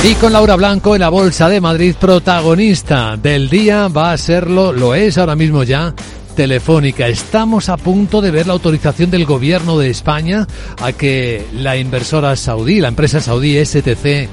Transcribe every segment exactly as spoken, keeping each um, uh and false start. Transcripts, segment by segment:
Y con Laura Blanco en la Bolsa de Madrid, protagonista del día va a serlo, lo es ahora mismo ya, Telefónica. Estamos a punto de ver la autorización del gobierno de España a que la inversora saudí, la empresa saudí S T C,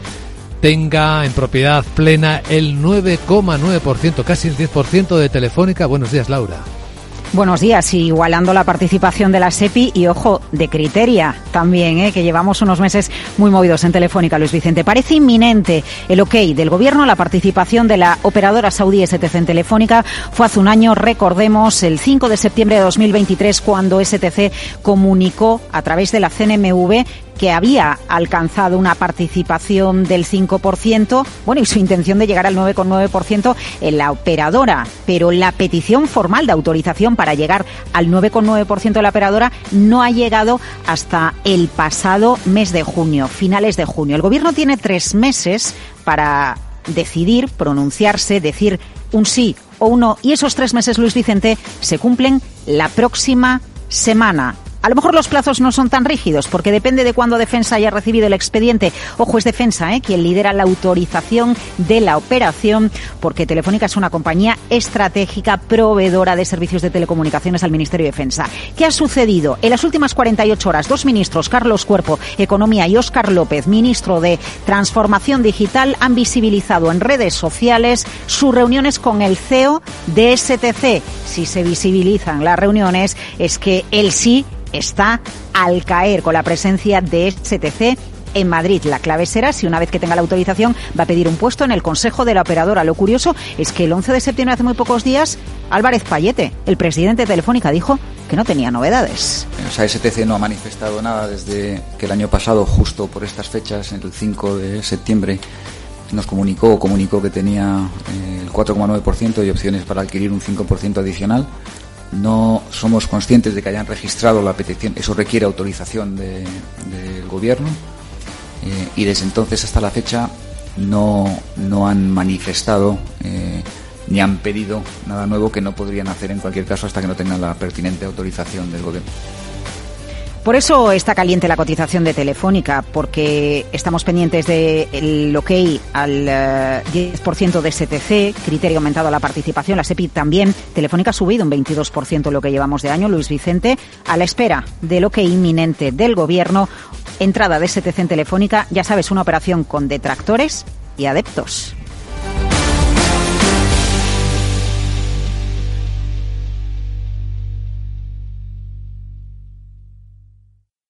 tenga en propiedad plena el nueve coma nueve por ciento, casi el diez por ciento de Telefónica. Buenos días, Laura. Buenos días, igualando la participación de la SEPI y, ojo, de Criteria también, ¿eh? que llevamos unos meses muy movidos en Telefónica, Luis Vicente. Parece inminente el ok del gobierno a la participación de la operadora saudí S T C en Telefónica. Fue hace un año, recordemos, el cinco de septiembre de dos mil veintitrés, cuando S T C comunicó a través de la C N M V que había alcanzado una participación del cinco por ciento, bueno, y su intención de llegar al nueve coma nueve por ciento en la operadora. Pero la petición formal de autorización para llegar al nueve coma nueve por ciento de la operadora no ha llegado hasta el pasado mes de junio, finales de junio. El gobierno tiene tres meses para decidir, pronunciarse, decir un sí o un no, y esos tres meses, Luis Vicente, se cumplen la próxima semana. A lo mejor los plazos no son tan rígidos, porque depende de cuándo Defensa haya recibido el expediente. Ojo, es Defensa, ¿eh? quien lidera la autorización de la operación, porque Telefónica es una compañía estratégica proveedora de servicios de telecomunicaciones al Ministerio de Defensa. ¿Qué ha sucedido? En las últimas cuarenta y ocho horas, dos ministros, Carlos Cuerpo, Economía, y Óscar López, ministro de Transformación Digital, han visibilizado en redes sociales sus reuniones con el C E O de S T C. Si se visibilizan las reuniones, es que él sí está al caer con la presencia de S T C en Madrid. La clave será si una vez que tenga la autorización va a pedir un puesto en el Consejo de la operadora. Lo curioso es que el once de septiembre, hace muy pocos días, Álvarez Payete, el presidente de Telefónica, dijo que no tenía novedades. O sea, S T C no ha manifestado nada desde que el año pasado, justo por estas fechas, el cinco de septiembre, nos comunicó comunicó que tenía eh, el cuatro coma nueve por ciento y opciones para adquirir un cinco por ciento adicional. No somos conscientes de que hayan registrado la petición, eso requiere autorización de, del gobierno, eh, y desde entonces hasta la fecha no, no han manifestado eh, ni han pedido nada nuevo, que no podrían hacer en cualquier caso hasta que no tengan la pertinente autorización del gobierno. Por eso está caliente la cotización de Telefónica, porque estamos pendientes del ok al uh, diez por ciento de S T C, Criterio ha aumentado la participación, la SEPI también. Telefónica ha subido un veintidós por ciento lo que llevamos de año, Luis Vicente, a la espera del ok inminente del gobierno. Entrada de S T C en Telefónica, ya sabes, una operación con detractores y adeptos.